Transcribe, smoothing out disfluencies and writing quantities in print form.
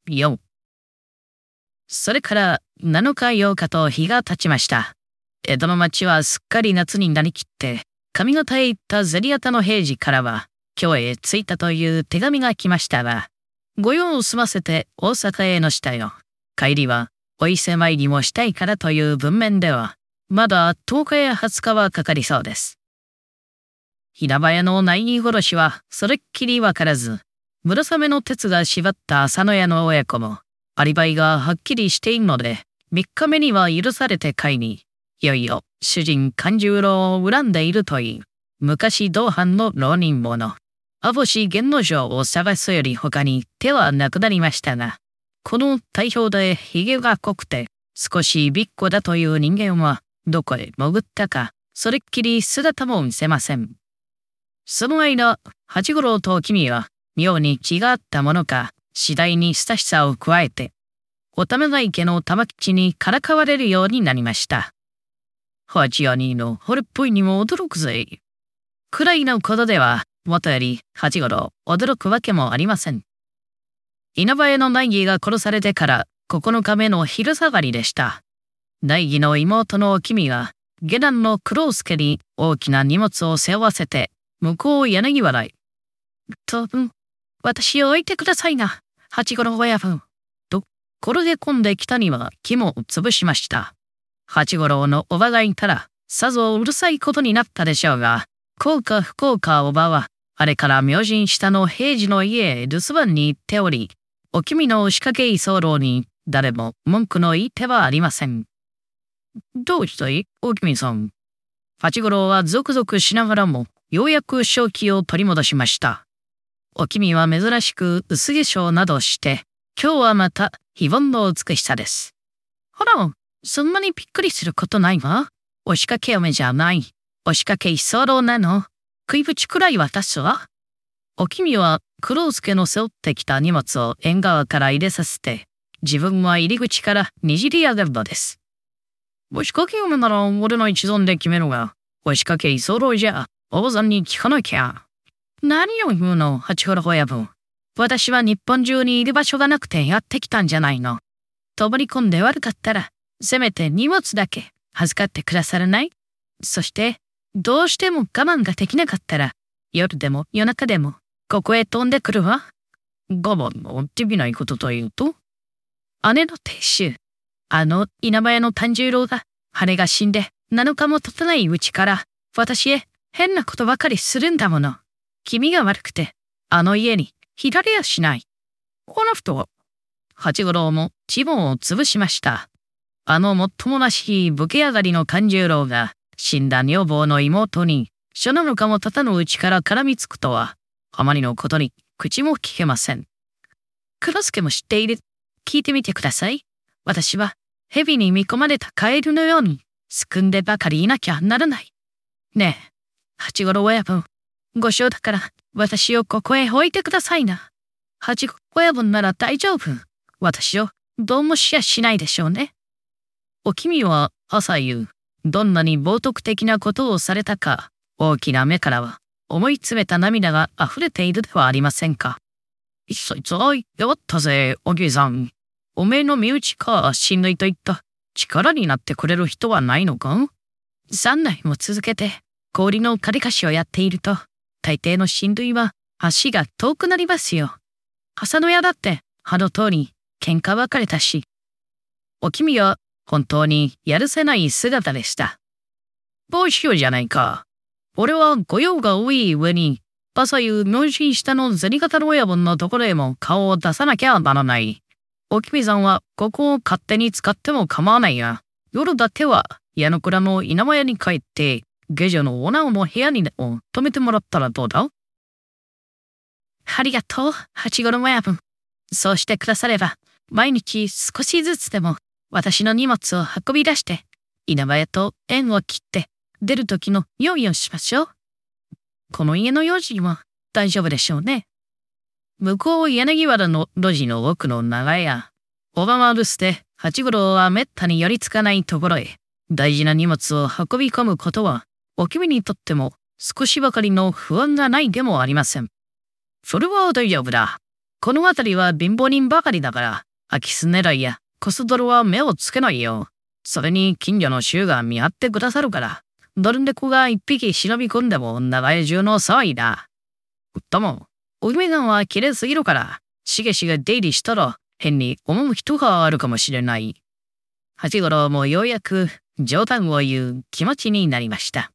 4。それから7日8日と日が経ちました。江戸の町はすっかり夏になりきって、上方へ行った銭形の平次からは、京へ着いたという手紙が来ましたが、御用を済ませて大阪へのしたよ。帰りはお伊勢参りもしたいからという文面では、まだ10日や20日はかかりそうです。平場屋の内儀殺しはそれっきりわからず、村雨の鉄が縛った浅野屋の親子も、アリバイがはっきりしているので、3日目には許されて帰り、いよいよ主人勘十郎を恨んでいるという、昔同伴の浪人者、網干源之丞を探すより他に手はなくなりましたが、この大表でひげが濃くて少しびっこだという人間はどこへ潜ったか、それっきり姿も見せません。その間、八五郎と君は妙に気があったものか、次第に親しさを加えて、おためが池の玉吉にからかわれるようになりました。八兄の惚れっぽいにも驚くぜ。くらいのことでは、もとより八五郎驚くわけもありません。稲葉屋の内儀が殺されてから9日目の昼下がりでした。内儀の妹の君は、下男の黒助に大きな荷物を背負わせて、向こう柳原へ。当分、私を置いてくださいな、八五郎親分。と、転げ込んできたには肝を潰しました。八五郎のおばがいたら、さぞうるさいことになったでしょうが、幸か不幸かおばは、あれから明神下の平次の家へ留守番に行っており、お君の押しかけ居候に誰も文句の言い手はありません。どうしたい、お君さん。八五郎はゾクゾクしながらも、ようやく正気を取り戻しました。お君は珍しく薄化粧などして、今日はまた非凡の美しさです。ほら、そんなにびっくりすることないわ。押しかけ嫁じゃない。押しかけ居候なの。食いぶちくらい渡すわ。お君は黒助の背負ってきた荷物を縁側から入れさせて、自分は入り口からにじり上がるのです。押しかけ嫁なら俺の一存で決めるが、押しかけ居候じゃ王山に聞かなきゃ。何を言うの、八五郎親分。私は日本中にいる場所がなくてやってきたんじゃないの。とぶり込んで悪かったら、せめて荷物だけ預かってくださらない？そして、どうしても我慢ができなかったら、夜でも夜中でも、ここへ飛んでくるわ。我慢のできないことというと、姉の亭主、稲葉屋の炭十郎が、羽が死んで7日も経たないうちから、私へ変なことばかりするんだもの。気味が悪くて、あの家にひられやしない。この人は、八五郎も自分を潰しました。もっともらしい武家上がりの勘十郎が、死んだ女房の妹に、初7日も経たぬうちから絡みつくとは、あまりのことに口も聞けません。黒助も知っている。聞いてみてください。私は、蛇に見込まれたカエルのように、すくんでばかりいなきゃならない。ねえ、八五郎親分、ご承だから、私をここへ置いてくださいな。八五郎親分なら大丈夫。私をどうもしやしないでしょうね。お君は朝夕、どんなに冒涜的なことをされたか、大きな目からは思い詰めた涙が溢れているではありませんか。そいつは弱ったぜ、おじいさん。おめえの身内か親類といった力になってくれる人はないのか。3代も続けて氷の借り貸しをやっていると、大抵の親類は足が遠くなりますよ。浅野屋だってあの通り喧嘩別れたし。お君は本当にやるせない姿でした。どうしようじゃないか。俺は御用が多い上に、朝夕明神下の銭形の親分のところへも顔を出さなきゃならない。お君さんはここを勝手に使っても構わないが、夜だけは矢野倉の稲葉屋に帰って、下女のお直の部屋にを泊めてもらったらどうだ？ありがとう、八五郎親分。そうしてくだされば、毎日少しずつでも私の荷物を運び出して、稲葉屋と縁を切って出る時の用意をしましょう。この家の用心は大丈夫でしょうね。向こう柳原の路地の奥の長屋、小浜留守で八五郎はめったに寄りつかないところへ、大事な荷物を運び込むことは、お君にとっても少しばかりの不安がないでもありません。それは大丈夫だ。 この辺りは貧乏人ばかりだから、空き巣狙いやコス泥は目をつけないよ。それに近所の衆が見張ってくださるから、泥猫が一匹忍び込んでも長屋中の騒ぎだ。とも、海岸は綺麗すぎるから、しげしげ出入りしたら変に思う人があるかもしれない。八五郎もようやく冗談を言う気持ちになりました。